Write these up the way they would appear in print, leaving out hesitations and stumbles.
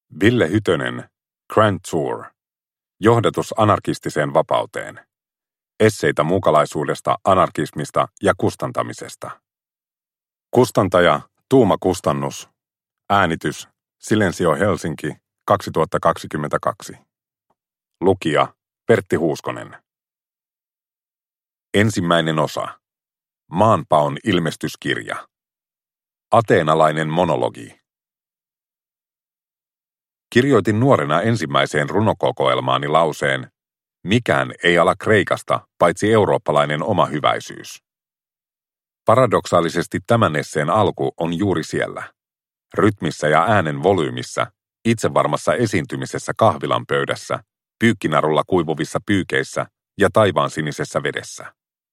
Ville Hytönen, Grand Tour. Johdatus anarkistiseen vapauteen. Esseitä muukalaisuudesta, anarkismista ja kustantamisesta. Kustantaja Tuuma Kustannus. Äänitys Silensio Helsinki 2022. Lukija Pertti Huuskonen. Ensimmäinen osa. Maanpaon ilmestyskirja. Ateenalainen monologi. Kirjoitin nuorena ensimmäiseen runokokoelmaani lauseen: mikään ei ala Kreikasta, paitsi eurooppalainen omahyväisyys. Paradoksaalisesti tämän esseen alku on juuri siellä. Rytmissä ja äänen volyymissä, itsevarmassa esiintymisessä kahvilan pöydässä, pyykkinarulla kuivuvissa pyykeissä ja taivaan sinisessä vedessä.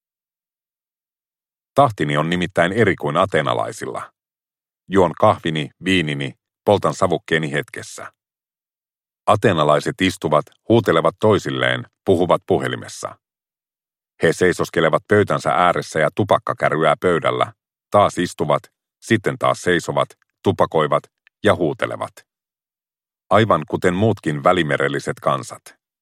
Tahtini on nimittäin eri kuin ateenalaisilla. Juon kahvini, viinini, poltan savukkeeni hetkessä. Ateenalaiset istuvat, huutelevat toisilleen, puhuvat puhelimessa. He seisoskelevat pöytänsä ääressä ja tupakka kärryää pöydällä, taas istuvat, sitten taas seisovat, tupakoivat ja huutelevat. Aivan kuten muutkin välimerelliset kansat.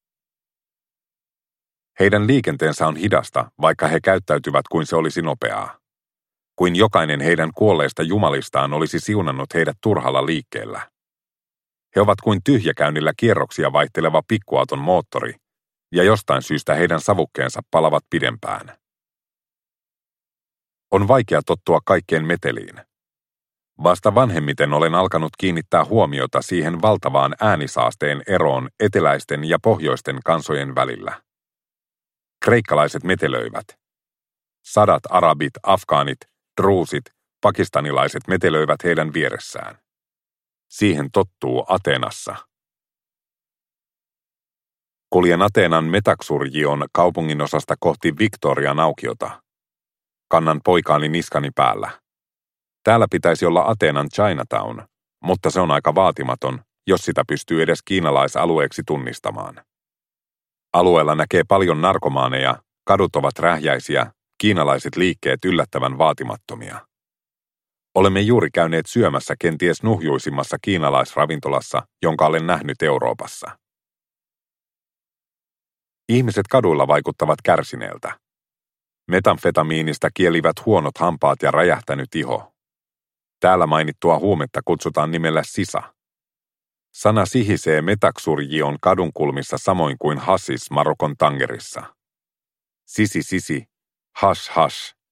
Heidän liikenteensä on hidasta, vaikka he käyttäytyvät kuin se olisi nopeaa. Kuin jokainen heidän kuolleista jumalistaan olisi siunannut heidät turhalla liikkeellä. He ovat kuin tyhjäkäynnillä kierroksia vaihteleva pikkuauton moottori, ja jostain syystä heidän savukkeensa palavat pidempään. On vaikea tottua kaikkeen meteliin. Vasta vanhemmiten olen alkanut kiinnittää huomiota siihen valtavaan äänisaasteen eroon eteläisten ja pohjoisten kansojen välillä. Kreikkalaiset metelöivät. Sadat arabit, afgaanit, druusit, pakistanilaiset metelöivät heidän vieressään. Siihen tottuu Ateenassa. Kuljen Ateenan Metaxurgion kaupunginosasta kohti Victorian aukiota. Kannan poikaani niskani päällä. Täällä pitäisi olla Ateenan Chinatown, mutta se on aika vaatimaton, jos sitä pystyy edes kiinalaisalueeksi tunnistamaan. Alueella näkee paljon narkomaaneja, kadut ovat rähjäisiä, kiinalaiset liikkeet yllättävän vaatimattomia. Olemme juuri käyneet syömässä kenties nuhjuisimmassa kiinalaisravintolassa, jonka olen nähnyt Euroopassa. Ihmiset kaduilla vaikuttavat kärsineeltä. Metamfetamiinista kielivät huonot hampaat ja räjähtänyt iho. Täällä mainittua huumetta kutsutaan nimellä sisa. Sana sihisee Metaxurgion kadunkulmissa samoin kuin hassis Marokon Tangerissa. Sisi, hash, hash.